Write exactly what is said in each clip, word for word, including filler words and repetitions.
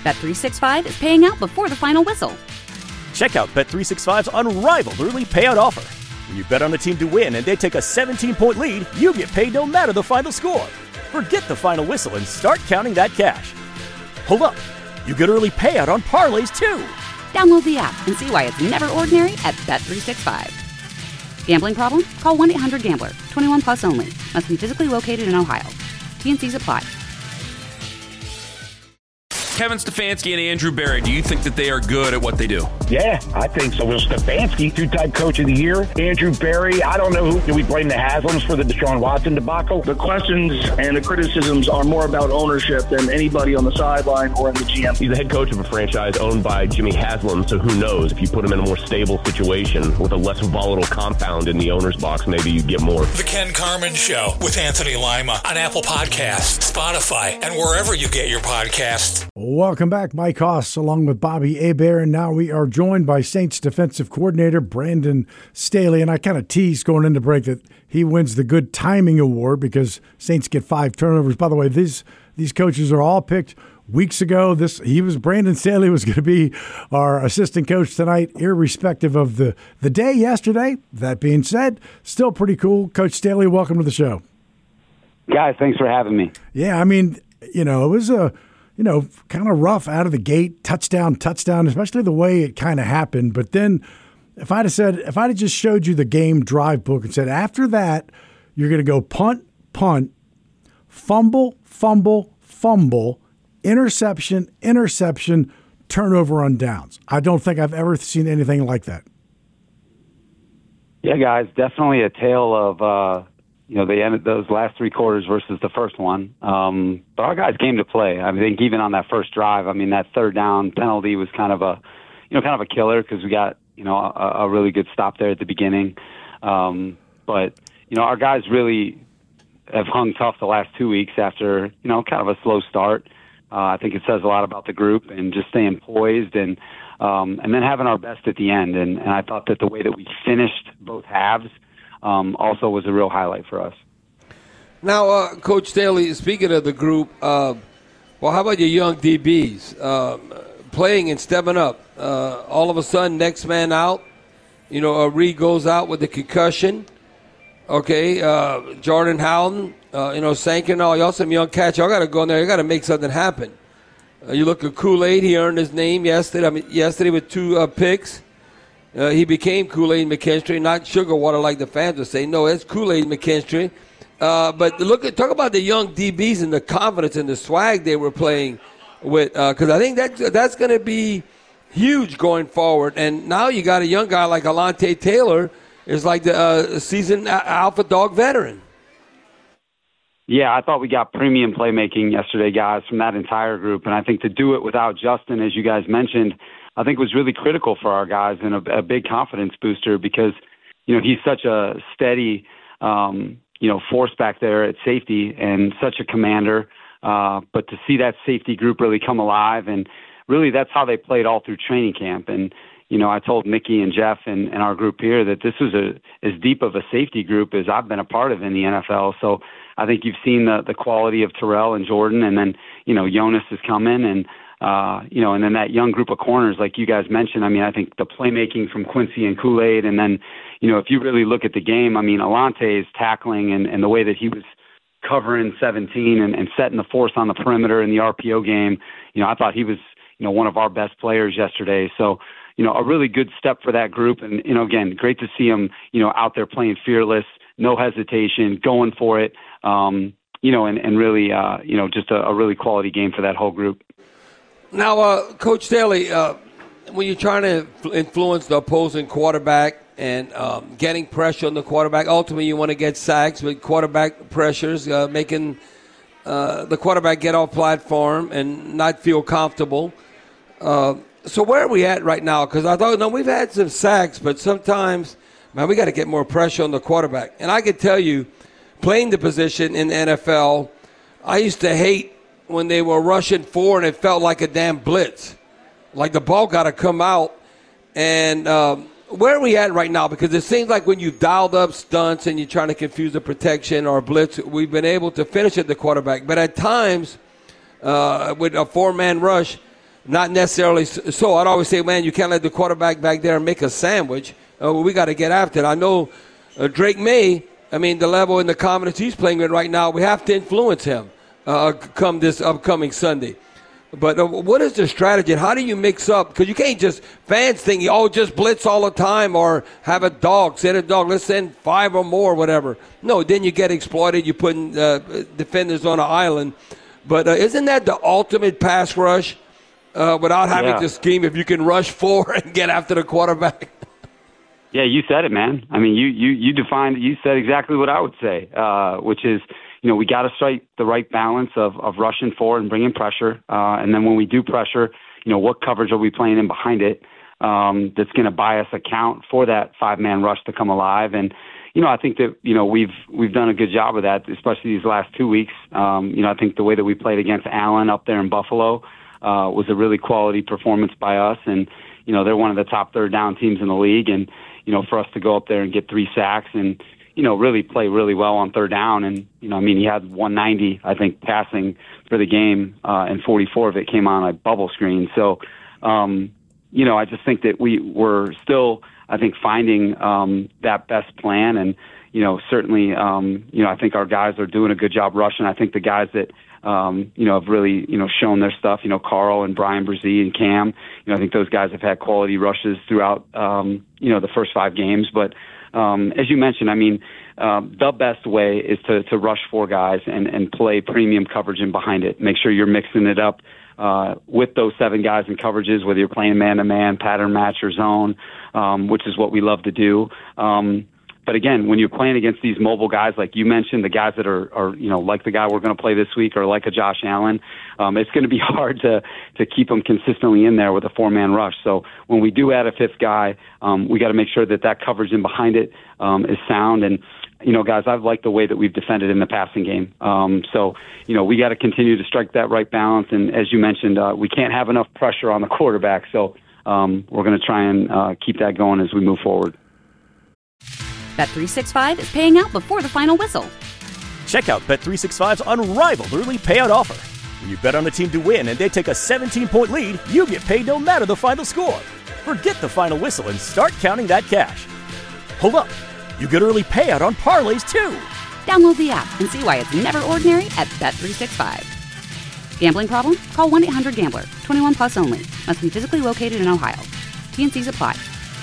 Bet three sixty-five is paying out before the final whistle. Check out Bet three sixty-five's unrivaled early payout offer. When you bet on a team to win and they take a seventeen-point lead, you get paid no matter the final score. Forget the final whistle and start counting that cash. Hold up. You get early payout on parlays, too. Download the app and see why it's never ordinary at Bet three sixty-five. Gambling problem? Call one eight hundred gambler. twenty-one plus only. Must be physically located in Ohio. T N Cs apply. Kevin Stefanski and Andrew Berry, do you think that they are good at what they do? Yeah, I think so. Well, Stefanski, two-time coach of the year. Andrew Berry, I don't know who. Do we blame the Haslams for the Deshaun Watson debacle? The questions and the criticisms are more about ownership than anybody on the sideline or in the G M. He's the head coach of a franchise owned by Jimmy Haslam, so who knows? If you put him in a more stable situation with a less volatile compound in the owner's box, maybe you get more. The Ken Carman Show with Anthony Lima on Apple Podcasts, Spotify, and wherever you get your podcasts. Welcome back. Mike Hoss along with Bobby Hebert. And now we are joined by Saints defensive coordinator Brandon Staley. And I kind of teased going into break that he wins the good timing award because Saints get five turnovers. By the way, these these coaches are all picked weeks ago. This he was Brandon Staley was going to be our assistant coach tonight, irrespective of the, the day yesterday. That being said, still pretty cool. Coach Staley, welcome to the show. Guys, thanks for having me. Yeah, I mean, you know, it was a you know, kind of rough out of the gate, touchdown, touchdown, especially the way it kind of happened. But then if I'd have said, if I'd have just showed you the game drive book and said, after that, you're going to go punt, punt, fumble, fumble, fumble, interception, interception, turnover on downs. I don't think I've ever seen anything like that. Yeah, guys, definitely a tale of, uh, you know, they ended those last three quarters versus the first one. Um, but our guys came to play. I think even on that first drive, I mean, that third down penalty was kind of a, you know, kind of a killer because we got, you know, a, a really good stop there at the beginning. Um, but, you know, our guys really have hung tough the last two weeks after, you know, kind of a slow start. Uh, I think it says a lot about the group and just staying poised and um, and then having our best at the end. And, and I thought that the way that we finished both halves Um, also was a real highlight for us. Now, uh, Coach Staley, speaking of the group, uh, well, how about your young D Bs um, playing and stepping up? Uh, all of a sudden, next man out, you know, uh, Reed goes out with a concussion. Okay, uh, Jordan Howden, uh, you know, Sankin, all y'all some young cats. Y'all got to go in there. You got to make something happen. Uh, you look at Kool-Aid. He earned his name yesterday. I mean, yesterday with two uh, picks. Uh, he became Kool-Aid McKinstry, not sugar water like the fans would say. No, it's Kool-Aid McKinstry. Uh, but look at talk about the young D Bs and the confidence and the swag they were playing with, because uh, I think that that's going to be huge going forward. And now you got a young guy like Alontae Taylor, is like the uh, seasoned alpha dog veteran. Yeah, I thought we got premium playmaking yesterday, guys, from that entire group. And I think to do it without Justin, as you guys mentioned, I think was really critical for our guys and a, a big confidence booster because, you know, he's such a steady, um, you know, force back there at safety and such a commander. Uh, but to see that safety group really come alive, and really that's how they played all through training camp. And, you know, I told Mickey and Jeff and, and our group here that this was a as deep of a safety group as I've been a part of in the N F L. So I think you've seen the, the quality of Terrell and Jordan, and then, you know, Jonas has come in and, Uh, you know, and then that young group of corners, like you guys mentioned, I mean, I think the playmaking from Quincy and Kool-Aid, and then, you know, if you really look at the game, I mean, Alontae's tackling and, and the way that he was covering seventeen and, and setting the force on the perimeter in the R P O game, you know, I thought he was, you know, one of our best players yesterday. So, you know, a really good step for that group. And, you know, again, great to see him, you know, out there playing fearless, no hesitation, going for it, um, you know, and, and really, uh, you know, just a, a really quality game for that whole group. Now, uh, Coach Staley, uh, when you're trying to influence the opposing quarterback and um, getting pressure on the quarterback, ultimately you want to get sacks with quarterback pressures, uh, making uh, the quarterback get off platform and not feel comfortable. Uh, so where are we at right now? Because I thought, no, we've had some sacks, but sometimes, man, we got to get more pressure on the quarterback. And I could tell you, playing the position in the N F L, I used to hate when they were rushing forward and it felt like a damn blitz. Like the ball got to come out. And um, where are we at right now? Because it seems like when you've dialed up stunts and you're trying to confuse the protection or blitz, we've been able to finish at the quarterback. But at times, uh, with a four-man rush, not necessarily so. I'd always say, man, you can't let the quarterback back there make a sandwich. Uh, we got to get after it. I know uh, Drake May, I mean, the level and the confidence he's playing with right now, we have to influence him uh, come this upcoming Sunday. But uh, what is the strategy? How do you mix up? Because you can't just fans think, oh, just blitz all the time or have a dog, send a dog, let's send five or more, whatever. No, then you get exploited. You're putting uh, defenders on an island. But uh, isn't that the ultimate pass rush uh, without having yeah. to scheme if you can rush four and get after the quarterback? Yeah, you said it, man. I mean, you you you defined, you said exactly what I would say, uh, which is, you know, we got to strike the right balance of, of rushing forward and bringing pressure. Uh, and then when we do pressure, you know, what coverage are we playing in behind it um, that's going to buy us account for that five-man rush to come alive. And, you know, I think that, you know, we've we've done a good job of that, especially these last two weeks. Um, you know, I think the way that we played against Allen up there in Buffalo uh, was a really quality performance by us. And, you know, they're one of the top third down teams in the league. And, you know, for us to go up there and get three sacks and, you know, really play really well on third down. And, you know, I mean, he had one ninety, I think, passing for the game, uh, and forty-four of it came on a bubble screen. So, um, you know, I just think that we were still, I think, finding um, that best plan. And, you know, certainly, um, you know, I think our guys are doing a good job rushing. I think the guys that, um, you know, have really, you know, shown their stuff, you know, Carl and Brian Brzee and Cam, you know, I think those guys have had quality rushes throughout, um, you know, the first five games. But, Um, as you mentioned, I mean, uh, the best way is to, to rush four guys and, and play premium coverage in behind it. Make sure you're mixing it up uh, with those seven guys in coverages, whether you're playing man-to-man, pattern match, or zone, um, which is what we love to do. Um, but again, when you're playing against these mobile guys, like you mentioned, the guys that are, are you know, like the guy we're going to play this week or like a Josh Allen, um, it's going to be hard to, to keep them consistently in there with a four-man rush. So when we do add a fifth guy, um, we got to make sure that that coverage in behind it um, is sound. And, you know, guys, I've liked the way that we've defended in the passing game. Um, so, you know, we got to continue to strike that right balance. And as you mentioned, uh, we can't have enough pressure on the quarterback. So um, we're going to try and uh, keep that going as we move forward. Bet three sixty-five is paying out before the final whistle. Check out Bet three sixty-five's unrivaled early payout offer. When you bet on the team to win and they take a seventeen-point lead, you get paid no matter the final score. Forget the final whistle and start counting that cash. Hold up. You get early payout on parlays, too. Download the app and see why it's never ordinary at Bet three sixty-five. Gambling problem? Call one eight hundred gambler. twenty-one plus only. Must be physically located in Ohio. T N Cs apply.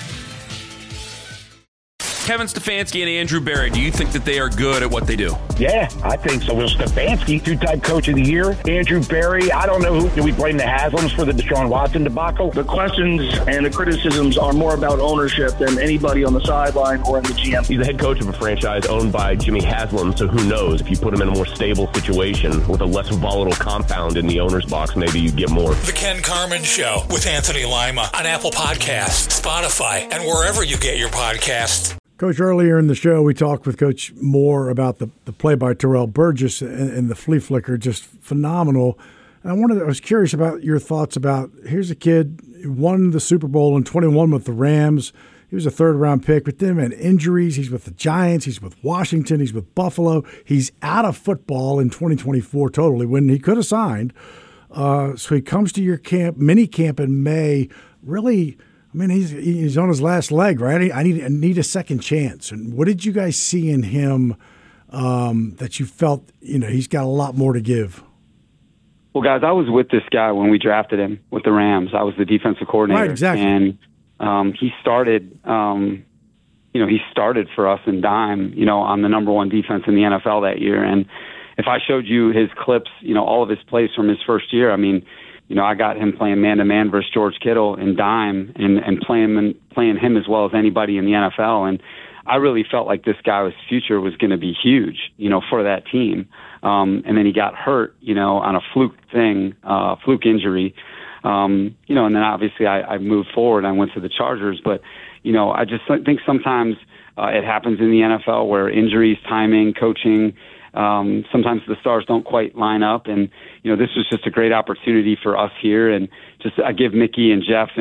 Kevin Stefanski and Andrew Berry, do you think that they are good at what they do? Yeah, I think so. Will Stefanski, two-time coach of the year. Andrew Berry, I don't know who. Do we blame the Haslams for the Deshaun Watson debacle? The questions and the criticisms are more about ownership than anybody on the sideline or in the G M. He's the head coach of a franchise owned by Jimmy Haslam, so who knows? If you put him in a more stable situation with a less volatile compound in the owner's box, maybe you get more. The Ken Carman Show with Anthony Lima on Apple Podcasts, Spotify, and wherever you get your podcasts. Coach, earlier in the show, we talked with Coach Moore about the, the play by Terrell Burgess and, and the flea flicker, just phenomenal. And I wanted, I was curious about your thoughts about, here's a kid who won the Super Bowl in twenty-one with the Rams. He was a third-round pick, but then had injuries. He's with the Giants. He's with Washington. He's with Buffalo. He's out of football in twenty twenty-four totally when he could have signed. Uh, so he comes to your camp, mini camp in May, really – I mean, he's he's on his last leg, right? I need I need a second chance. And what did you guys see in him um, that you felt, you know, he's got a lot more to give? Well, guys, I was with this guy when we drafted him with the Rams. I was the defensive coordinator. Right, exactly. And um, he started, um, you know, he started for us in dime, you know, on the number one defense in the N F L that year. And if I showed you his clips, you know, all of his plays from his first year, I mean, you know, I got him playing man-to-man versus George Kittle in dime and, and playing and playing him as well as anybody in the N F L. And I really felt like this guy's future was going to be huge, you know, for that team. Um, and then he got hurt, you know, on a fluke thing, uh, fluke injury. Um, you know, and then obviously I, I moved forward. I went to the Chargers. But, you know, I just think sometimes uh, it happens in the N F L where injuries, timing, coaching, Um, sometimes the stars don't quite line up, and you know this was just a great opportunity for us here. And just I give Mickey and Jeff and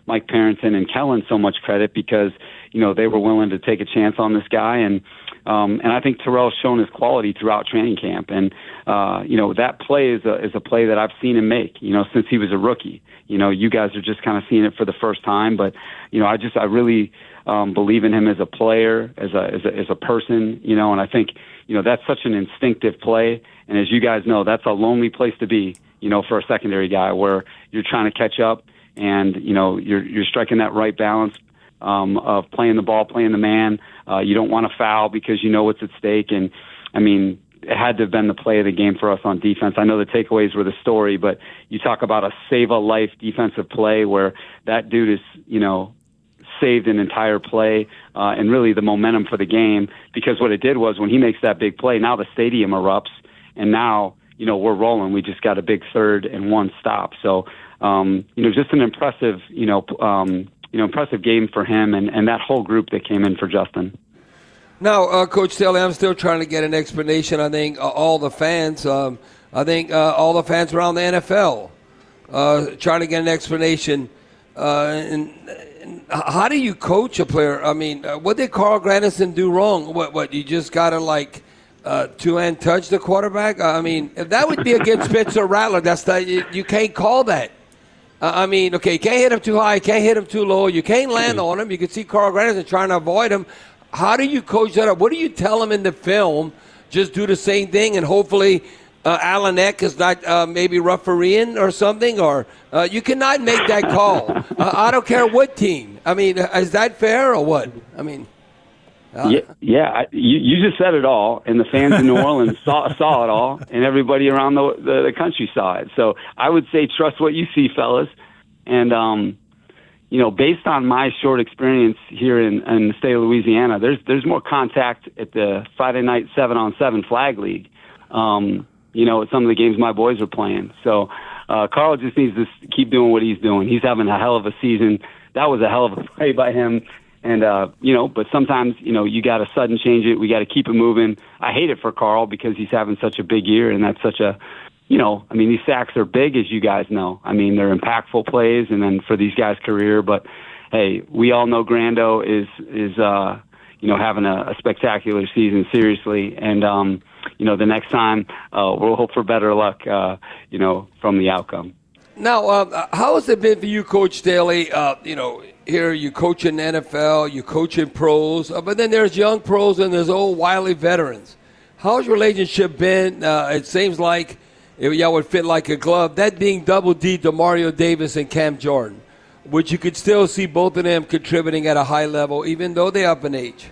Mike Parrington and Kellen so much credit because, you know, they were willing to take a chance on this guy. And, um, and I think Terrell's shown his quality throughout training camp. And, uh, you know, that play is a, is a play that I've seen him make, you know, since he was a rookie. You know, you guys are just kind of seeing it for the first time. But, you know, I just, I really um, believe in him as a player, as a, as a, as a person, you know, and I think, you know, that's such an instinctive play. And as you guys know, that's a lonely place to be, you know, for a secondary guy where you're trying to catch up and, you know, you're, you're striking that right balance um, of playing the ball, playing the man. Uh, you don't want to foul because you know what's at stake. And, I mean, it had to have been the play of the game for us on defense. I know the takeaways were the story, but you talk about a save-a-life defensive play where that dude is, you know, saved an entire play uh, and really the momentum for the game, because what it did was when he makes that big play, now the stadium erupts, and now, you know, we're rolling. We just got a big third and one stop. So, um, you know, just an impressive, you know, um, you know, impressive game for him and, and that whole group that came in for Justin. Now, uh, Coach Staley, I'm still trying to get an explanation. I think uh, all the fans, um, I think uh, all the fans around the N F L uh, trying to get an explanation. Uh, and, and how do you coach a player? I mean, uh, what did Carl Granderson do wrong? What, what you just got to, like, uh, two-hand touch the quarterback? I mean, if that would be against Spencer Rattler, that's the, you, you can't call that. Uh, I mean, okay, you can't hit him too high, you can't hit him too low, you can't land on him. You can see Carl Granderson trying to avoid him. How do you coach that up? What do you tell them in the film? Just do the same thing, and hopefully uh, Alan Eck is not uh, maybe refereeing or something, or uh, you cannot make that call. Uh, I don't care what team. I mean, is that fair or what? I mean, uh, yeah, yeah. I, you, you just said it all, and the fans in New Orleans saw saw it all, and everybody around the, the the country saw it. So I would say trust what you see, fellas, and um. You know, based on my short experience here in, in the state of Louisiana, there's there's more contact at the Friday night seven on seven flag league. Um, you know, at some of the games my boys are playing. So uh, Carl just needs to keep doing what he's doing. He's having a hell of a season. That was a hell of a play by him. And uh, you know, but sometimes you know you got to sudden change it. We got to keep it moving. I hate it for Carl because he's having such a big year, and that's such a You know, I mean, these sacks are big, as you guys know. I mean, they're impactful plays, and then for these guys' career. But hey, we all know Grando is is uh, you know having a, a spectacular season, seriously. And um, you know, the next time uh, we'll hope for better luck. Uh, you know, from the outcome. Now, uh, how has it been for you, Coach Staley? Uh, you know, here you coach in the N F L, you coach in pros, uh, but then there's young pros and there's old wily veterans. How's your relationship been? Uh, it seems like y'all would fit like a glove. That being Double D, DeMario Davis, and Cam Jordan, which you could still see both of them contributing at a high level, even though they're up in age.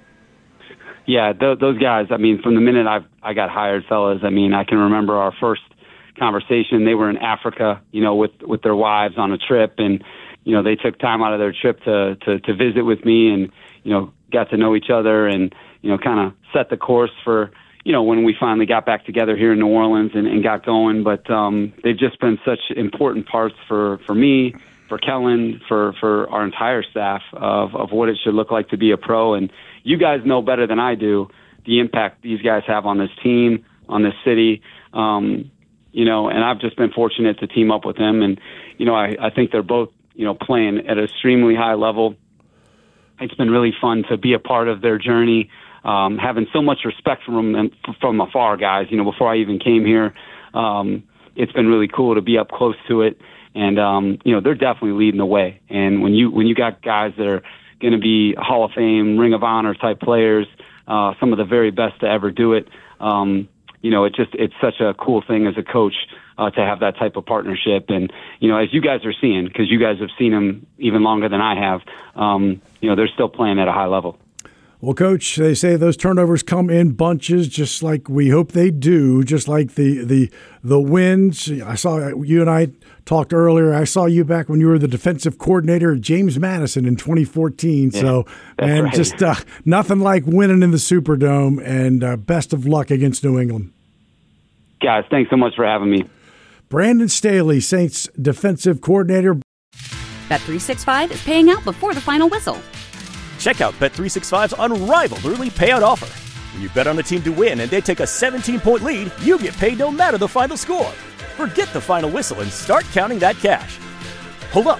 Yeah, th- those guys, I mean, from the minute I I got hired, fellas, I mean, I can remember our first conversation. They were in Africa, you know, with, with their wives on a trip, and, you know, they took time out of their trip to, to, to visit with me and, you know, got to know each other and, you know, kind of set the course for, you know, when we finally got back together here in New Orleans and, and got going. But um, they've just been such important parts for, for me, for Kellen, for, for our entire staff of, of what it should look like to be a pro. And you guys know better than I do the impact these guys have on this team, on this city. Um, you know, and I've just been fortunate to team up with them. And, you know, I, I think they're both, you know, playing at an extremely high level. It's been really fun to be a part of their journey. Um, having so much respect from them from afar, guys. You know, before I even came here, um, it's been really cool to be up close to it. And um, you know, they're definitely leading the way. And when you when you got guys that are going to be Hall of Fame, Ring of Honor type players, uh, some of the very best to ever do it, um, you know, it just it's such a cool thing as a coach uh, to have that type of partnership. And you know, as you guys are seeing, because you guys have seen them even longer than I have, um, you know, they're still playing at a high level. Well, Coach, they say those turnovers come in bunches, just like we hope they do, just like the the the wins. I saw you and I talked earlier. I saw you back when you were the defensive coordinator at James Madison in twenty fourteen. Yeah, so, and right. just uh, nothing like winning in the Superdome, and uh, best of luck against New England. Guys, thanks so much for having me. Brandon Staley, Saints defensive coordinator. Bet three sixty-five is paying out before the final whistle. Check out Bet three sixty-five's unrivaled early payout offer. When you bet on a team to win and they take a seventeen-point lead, you get paid no matter the final score. Forget the final whistle and start counting that cash. Hold up.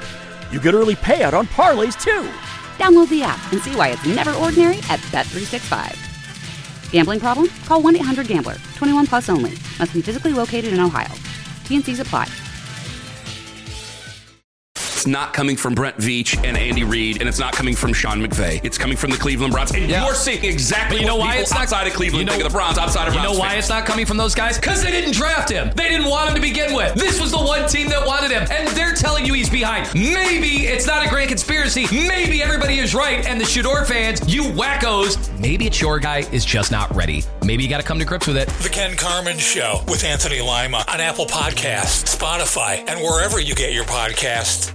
You get early payout on parlays, too. Download the app and see why it's never ordinary at Bet three sixty-five. Gambling problem? Call one eight hundred gambler. twenty-one plus only. Must be physically located in Ohio. T N Cs apply. It's not coming from Brent Veach and Andy Reid, and it's not coming from Sean McVay. It's coming from the Cleveland Browns. And yeah. you're seeing exactly but you know what why people it's not, outside of Cleveland you know, think of the Browns, outside of You Browns know why fans. it's not coming from those guys? Because they didn't draft him. They didn't want him to begin with. This was the one team that wanted him, and they're telling you he's behind. Maybe it's not a grand conspiracy. Maybe everybody is right, and the Shador fans, you wackos, maybe it's your guy is just not ready. Maybe you got to come to grips with it. The Ken Carman Show with Anthony Lima on Apple Podcasts, Spotify, and wherever you get your podcasts.